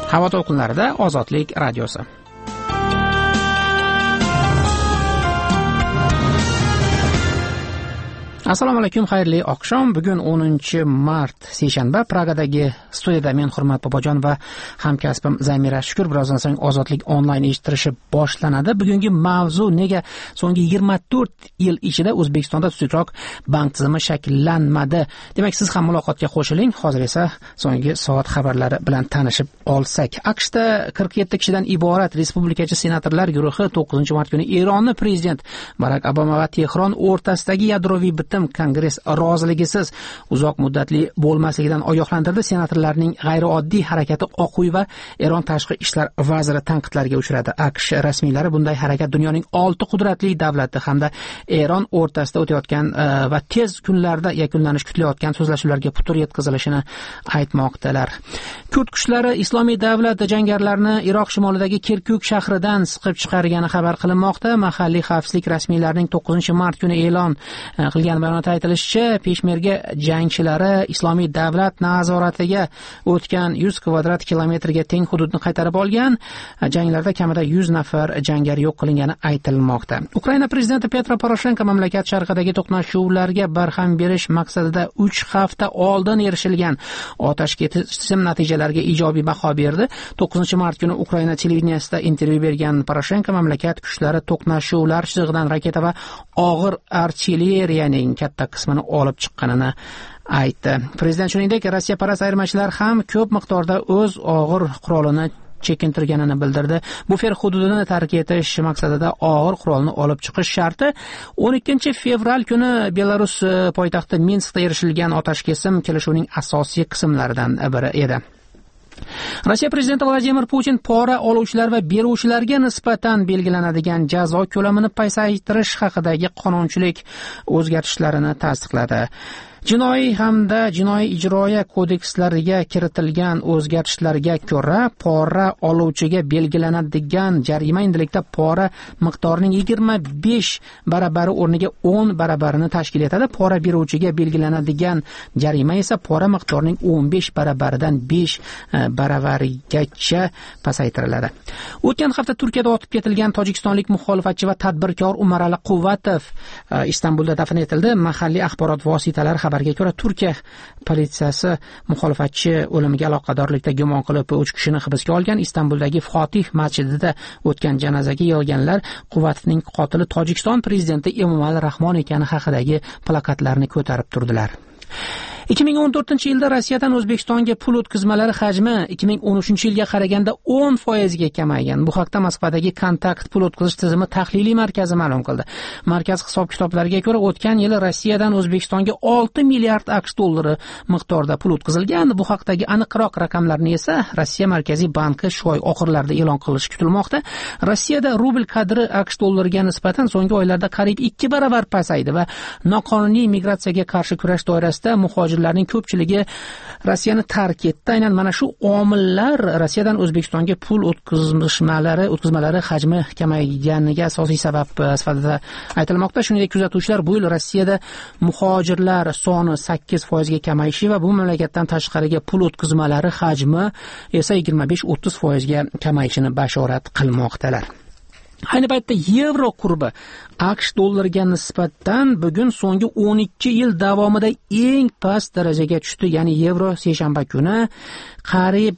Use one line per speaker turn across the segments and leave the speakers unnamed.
Havo to'lqinlarida Ozodlik radiosi. Assalomu alaykum, xayrli oqshom. Bugun 10-mart seshanba. Pragadagi studiyada men Hurmat Bobojon va hamkasbim Zamira Shukur. Birozdan so'ng Ozodlik onlayn eshittirishi boshlanadi. Bugungi mavzu nega so'nggi 24 yil ichida O'zbekistonda tuzukroq bank tizimi shakllanmadi? Demak, siz ham muloqotga qo'shiling. Hozir esa so'nggi soat xabarlari bilan tanishib olsak. AQShda 47 kishidan iborat respublikachi senatorlar guruhi 9-mart kuni Eronning prezident Barak Obama va Tehron o'rtasidagi yadroviy bitim Kongress roziligisiz uzoq muddatli bo'lmasligidan ogohlantirdi. Senatorlarning g'ayrioddiy harakati Oq uy va Eron tashqi ishlar vaziri tanqidlarga uchradi. AQSh rasmiylari bunday harakat dunyoning 6 qudratli davlati hamda Eron o'rtasida o'tayotgan va tez kunlarda yakunlanishi kutilayotgan so'zlashuvlarga putur yetkazilishini aytmoqdalar. Kurd kuchlari Islomiy davlat jangarilarini Iroq shimolidagi Kirkuk shahridan siqib chiqargani xabar qilinmoqda. Mahalliy xavfsizlik rasmiylarining 9-mart kuni e'lon qilgan bayonotda aytilishicha, peshmerga jangchilari Islomiy davlat nazoratiga o'tgan 100 kvadrat kilometrga teng hududni qaytarib olgan. Janglarda kamida 100 nafar jangari yo'q qilingani aytilmoqda. Ukraina prezidenti Petro Poroshenko mamlakat sharqidagi to'qnashuvlarga barham berish maqsadida 3 hafta oldin erishilgan otash kesim natijalariga ijobiy baho berdi. 9-mart kuni Ukraina televideniyasida intervyu bergan Poroshenko mamlakat kuchlari to'qnashuvlar chizig'idan raketa va og'ir artilleriyaning katta qismini olib chiqqanini aytdi. Prezident shuningdek, Rossiya parast ayirmachilar ham ko'p miqdorda o'z og'ir qurolini chekintirganini bildirdi. Bufer hududini tark etish maqsadida og'ir qurolni olib chiqish sharti 12-fevral kuni Belarus poytaxti Minskda erishilgan otashkesim kelishuvining asosiy qismlaridan biri edi. Rossiya prezidenti Vladimir Putin pora oluvchilar va beruvchilarga nisbatan belgilanadigan jazo ko'lamini pasaytirish haqidagi qonunchilik o'zgartishlarini tasdiqladi. Jinoiy hamda jinoiy ijroiya kodekslariga kiritilgan o'zgartishlarga ko'ra, pora oluvchiga belgilanadigan jarima endilikda pora miqdorining 25 barabari o'rniga 10 barabarini tashkil etadi. Pora beruvchiga belgilanadigan jarima esa pora miqdorining 15 barabaridan 5 baravarigacha pasaytiriladi. O'tgan hafta Turkiyada otib ketilgan tojikistonlik muxolifatchi va tadbirkor Umarali Quvvatov Istanbulda dafn etildi. Mahalliy axborot vositalari xabarga ko'ra, Turkiya politsiyasi muxolifatchi o'limiga aloqadorlikda gumon qilib 3 kishini hibsga olgan. Istanbuldagi Fotih masjidida o'tgan janozaga yig'ilganlar Quvvatovning qotili Tojikiston prezidenti Emomali Rahmon ekani haqidagi plakatlarni ko'tarib turdilar. 2014-yilda Rossiyadan O'zbekistonga pul o'tkazmalari hajmi 2013-yilga qaraganda 10% ga kamaygan. Bu haqda Moskvadagi Kontakt pul o'tkazish tizimi tahliliy markazi ma'lum qildi. Markaz hisob-kitoblariga ko'ra, o'tgan yili Rossiyadan O'zbekistonga 6 milliard AQSh dollari miqdorida pul o'tkazilgan. Bu haqdagi aniqroq raqamlarni esa Rossiya Markaziy banki shu oy oxirlarida e'lon qilishi kutilmoqda. Rossiyada rubl qadri AQSh dollariga nisbatan so'nggi oylarda qariyb 2 baravar pasaydi va noqonuniy migratsiyaga qarshi kurash doirasida muhojirlarning ko'pchiligi Rossiyani tark etdi. Aynan mana shu omillar Rossiyadan O'zbekistonga pul o'tkazmalari hajmi kamayganiga asosiy sabab sifatida aytilmoqda. Shuningdek, kuzatuvchilar bu yil Rossiyada muhojirlar soni 8% ga kamayishi va bu mamlakatdan tashqariga pul o'tkazmalari hajmi esa 25-30% ga kamayishini bashorat qilmoqdalar. Ayni paytda yevro kurbi AQSh dollariga nisbatan bugun so'nggi 12 yil davomida eng past darajaga tushdi. Ya'ni yevro seshanba kuni qariyb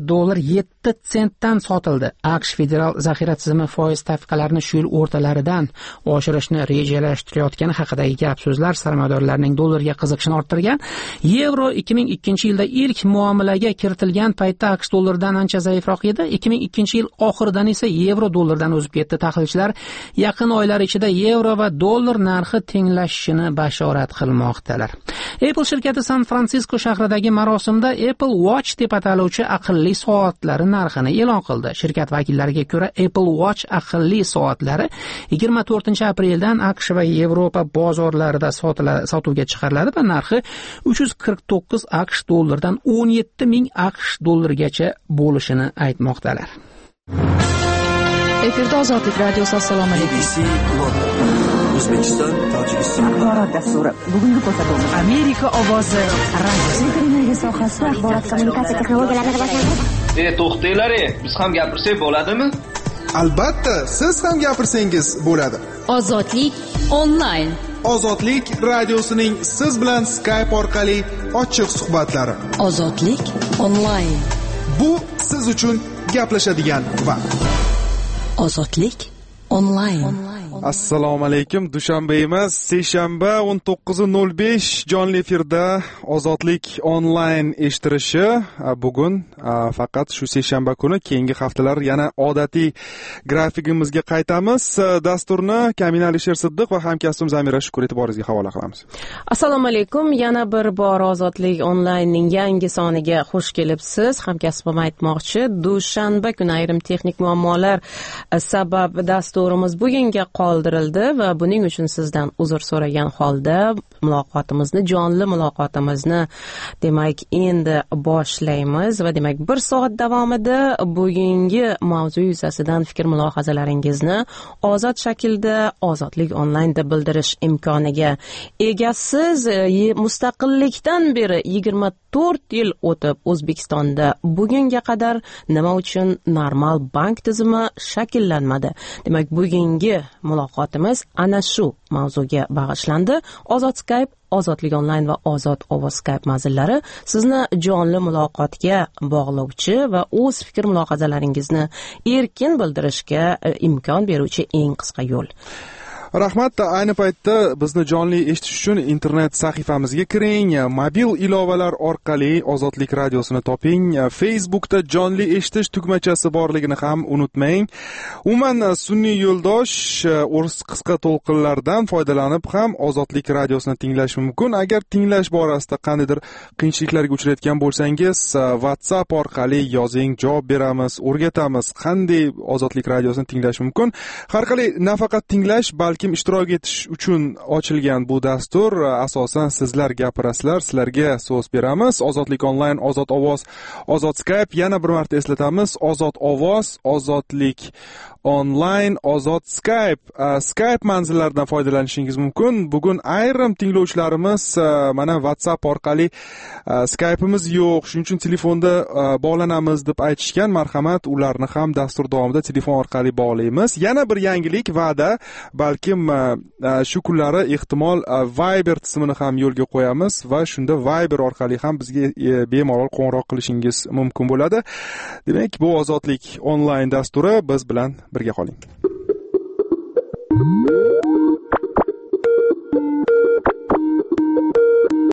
$1.07 sotildi. AQSh federal zaxira tizimi foiz stavkalarini shu yil o'rtalaridan oshirishni rejalashtirayotgani haqidagi gap-so'zlar sarmoyadorlarning dollarga qiziqishini orttirgan. Yevro 2002-yilda ilk muomalaga kiritilgan paytda AQSh dollaridan ancha zaifroq edi. 2002-yil oxiridan esa yevro dollardan o'zib ketdi. Tahlilchilar yaqin oylar ichida yevro va dollar narxi tenglashishini bashorat qilmoqdalar. Apple shirkati San-Fransisko shahridagi marosimda Apple Watch deb ataluvchi aqlli soatlari narxini e'lon qildi. Shirkat vakillariga ko'ra, Apple Watch aqlli soatlari 24-apreldan AQSh va Yevropa bozorlarida sotuvga chiqariladi va narxi 349 AQSh dollaridan 17,000 AQSh dollarigacha bo'lishini aytmoqdalar.
Efirda Ozodlik radiosi. Assalomu alaykum. O'zbekiston, Tojikiston.
Axborot dasturi. Bugungi ko'rsatuvimiz
Amerika ovozi radiosi.
Televiziya sohasida axborot kommunikatsiya texnologiyalarini rivojlantirish.
To'xtanglar, biz ham gapirsak bo'ladimi?
Albatta, siz ham gapirsangiz bo'ladi.
Ozodlik onlayn.
Ozodlik radiosining siz bilan Skype orqali ochiq suhbatlari.
Ozodlik onlayn.
Bu siz uchun gaplashadigan vaqt.
Ozodlik onlayn.
Assalomu alaykum. Dushanba emas, seshanba 19:05 jonli efirda Ozodlik onlayn eshittirishi. Bugun faqat shu seshanba kuni, keyingi haftalar yana odatiy grafikimizga qaytamiz. Dasturni Kamina Alisher Siddiq va hamkasbim Zamira Shukur e'tiboringizga havola qilamiz.
Assalomu alaykum. Yana bir bor Ozodlik onlaynning yangi soniga xush kelibsiz. Hamkasbim aytmoqchi, dushanba kuni ayrim texnik muammolar sabab dasturimiz bugunga qoldirildi va buning uchun sizdan uzr so'ragan holda jonli muloqotimizni demak endi boshlaymiz va demak 1 soat davomida bugungi mavzu yuzasidan fikr mulohazalaringizni ozod shaklda Ozodlik onlaynda bildirish imkoniga egasiz. Mustaqillikdan beri 24 yil o'tib O'zbekistonda bugunga qadar nima uchun normal bank tizimi shakllanmadi? Demak, bugungi muloqotimiz ana shu mavzuga bag'ishlandi. Ozod Skype, Ozodlik onlayn va Ozod ovoz Skype manzillari sizni jonli muloqotga bog'lovchi va o'z fikr mulohazalaringizni erkin bildirishga imkon beruvchi eng qisqa yo'l.
Rahmat. Ayni paytda bizni jonli eshitish uchun internet sahifamizga kiring, mobil ilovalar orqali Ozodlik radiosini toping, Facebookda jonli eshitish tugmachasi borligini ham unutmang. Umuman sun'iy yo'ldosh o'z qisqa to'lqinlardan foydalanib ham Ozodlik radiosini tinglash mumkin. Agar tinglash borasida qandaydir qiyinchiliklarga uchrayotgan bo'lsangiz, WhatsApp orqali yozing, javob beramiz, o'rgatamiz qanday Ozodlik radiosini tinglash mumkin. Har qalay nafaqat tinglash, balki ishtirok etish uchun ochilgan bu dastur. Asosan sizlar gapirasizlar, sizlarga so'z beramiz. Ozodlik onlayn, Ozod ovoz, Ozod Skype. Yana bir marta eslatamiz, Ozod ovoz, Ozodlik onlayn, Ozod Skype. Skype manzillaridan foydalanishingiz mumkin. Bugun ayrim tinglovchilarimiz mana WhatsApp orqali Skype'imiz yo'q, shuning uchun telefonda bog'lanamiz deb aytishgan. Marhamat, ularni ham dastur davomida telefon orqali bog'laymiz. Yana bir yangilik va'da, balki shu kunlari ehtimol Viber tizimini ham yo'lga qo'yamiz va shunda Viber orqali ham bizga bemalol qo'ng'iroq qilishingiz mumkin bo'ladi. Demak, bu Ozodlik onlayn dasturi, biz bilan birga qoling.